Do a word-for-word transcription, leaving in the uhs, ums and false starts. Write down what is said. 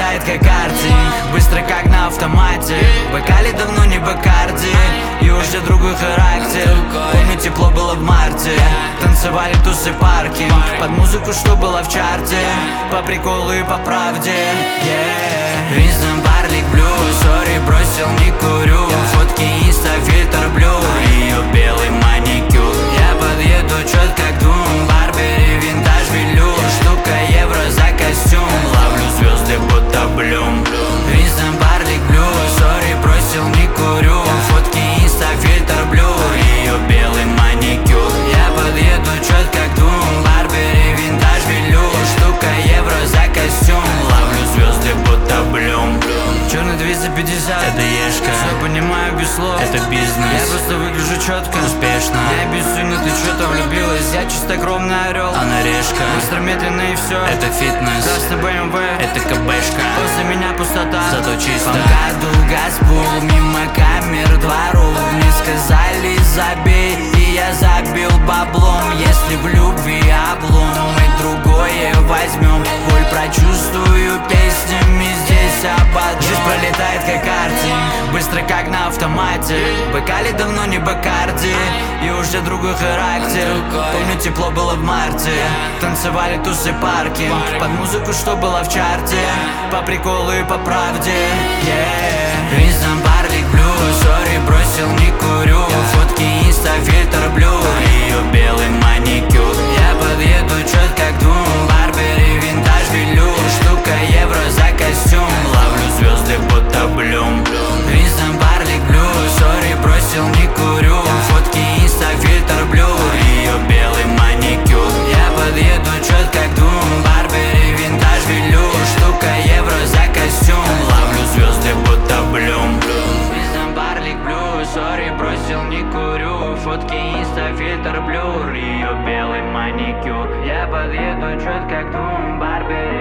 пролетает как картинг, быстро как на автомате. В бокале давно не Бакарди, и уже другой характер. Помню, тепло было в марте, танцевали тусы паркинг, под музыку, что было в чарте, по приколу и по правде. Yeah. Винстон Барлик Блю, сори, бросил, не курю. Фотки инста, фильтр блю, ее белый маникюр. Я подъеду четко к двум, Барбери, винтаж, велюр. Штука евро за костюм, ловлю звезды будто блюм. Винстон Барлик Блю, сори, бросил, не курю. Фотки инста, фильтр блю, ее белый маникюр. Я подъеду четко к двум, Барбери, винтаж, велюр. Штука евро за костюм, ловлю звезды будто блюм. Черный двести пятьдесят, это ешка. Все понимаю без слов, это бизнес. Я просто выгляжу четко, успешно. Я обессудно, ты что-то влюбилась. Я чистокровный орел, она решка. Быстро, медленно и все, это фитнес. Красный бэ эм вэ, это КБшка. После меня пустота, зато чисто. По МКАДу газбул, мимо камер дворов. Мне сказали забей, и я забил баблом. Если в любви облом, мы другое возьмем. Боль прочувствую песнями здесь ободром. Жизнь пролетает как картинг, быстро как на автомате. В бокале давно не Бакарди, и уже другой характер. Помню, тепло было в марте, танцевали тусы паркинг, под музыку, что было в чарте, по приколу и по правде. Yeah. Винстон Барлик Блю, сори, бросил, не курю. Фотки инста, фильтр блю, ее белый маникюр. Я подъеду четко к двум, Барбери, винтаж, велюр. Штука евро за костюм, ловлю звезды будто блюм. Винстон Барлик Блю, сори, бросил, не курю. Фотки инста, фильтр блю, ее белый маникюр. Я подъеду четко к двум, Барбери, винтаж, велюр. Штука евро за костюм, ловлю звезды будто блюм. Винстон Барлик Блю, сори, бросил, не курю. Фотки инста, фильтр блюр, ее белый маникюр. Я подъеду четко к двум, Барбери,